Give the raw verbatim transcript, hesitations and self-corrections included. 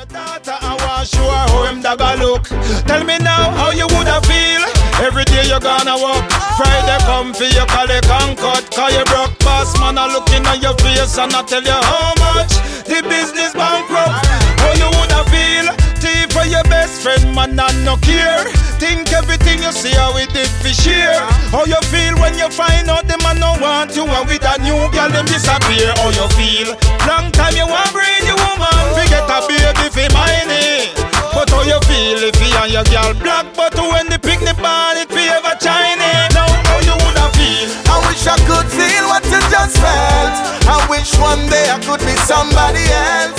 your daughter, I want show her how him dagga look. Tell me now how you woulda feel. Every day you gonna walk. Friday come for you collect and cut. Cause you broke boss man a looking on your face and I tell you how much the business bankrupt. How you woulda feel? Tea for your best friend man and no care. Think everything you see how we did for share. How you feel when you find out the man no want you and with a new girl them disappear. How you feel? Long time you want bring your woman. Forget a baby for mine. But how you feel if you and your girl black? But when the picnic ball it be ever Chinese. Now how you woulda feel? I wish I could feel what you just felt. I wish one day I could be somebody else.